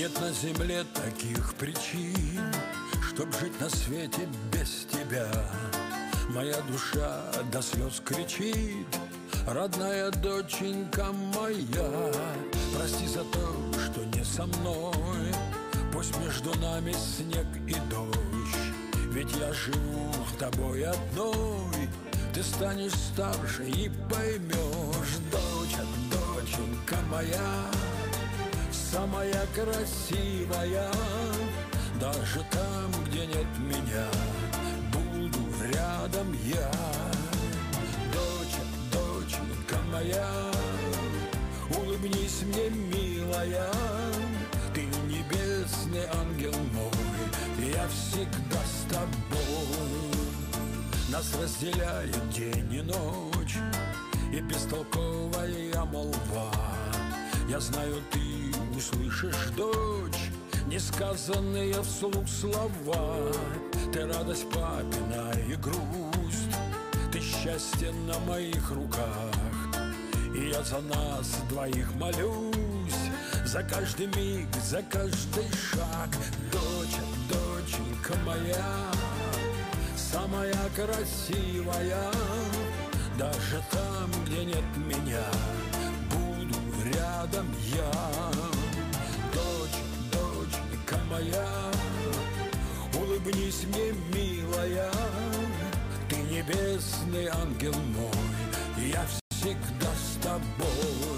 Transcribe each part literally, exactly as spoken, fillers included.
Нет на земле таких причин, чтоб жить на свете без тебя. Моя душа до слез кричит: родная доченька моя, прости за то, что не со мной. Пусть между нами снег и дождь, ведь я живу тобой одной. Ты станешь старше и поймешь, доча, доченька моя, самая красивая. Даже там, где нет меня, буду рядом я. Доча, доченька моя, улыбнись мне, милая. Ты небесный ангел мой, я всегда с тобой. Нас разделяет день и ночь, и бестолковая молва. Я знаю, ты услышишь, дочь, несказанные вслух слова. Ты радость папина и грусть, ты счастье на моих руках. И я за нас двоих молюсь, за каждый миг, за каждый шаг. Доча, доченька моя, самая красивая. Даже там, где нет меня, буду рядом я. Дочь, доченька моя, улыбнись мне, милая. Ты небесный ангел мой, я всегда с тобой.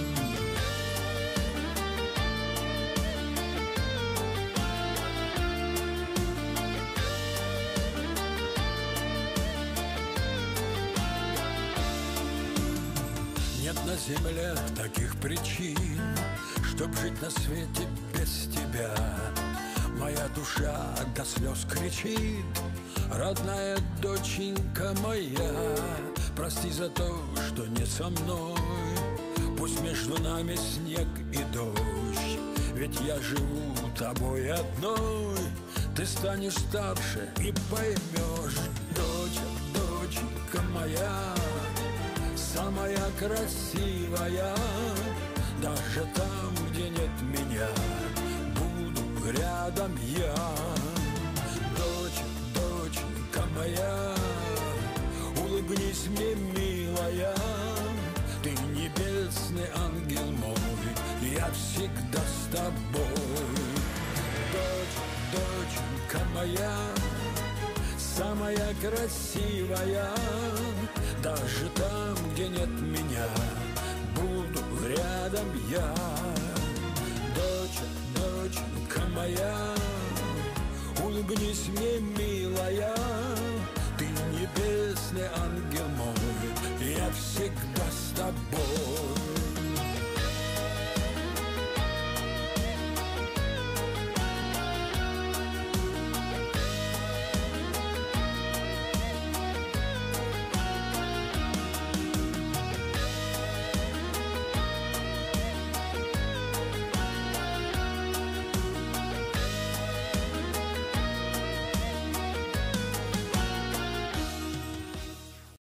Нет на земле таких причин, чтоб жить на свете без тебя. Моя душа до слез кричит: родная доченька моя, прости за то, что не со мной. Пусть между нами снег и дождь, ведь я живу тобой одной. Ты станешь старше и поймешь, доча, доченька моя, самая красивая. Даже там, где нет меня, буду рядом я. Дочь, доченька моя, улыбнись мне, милая. Ты небесный ангел мой, я всегда с тобой. Дочь, доченька моя, самая красивая. Даже там, где нет меня, буду рядом я. Доча, доченька моя, улыбнись мне, милая. Ты небесный ангел мой, я всегда с тобой.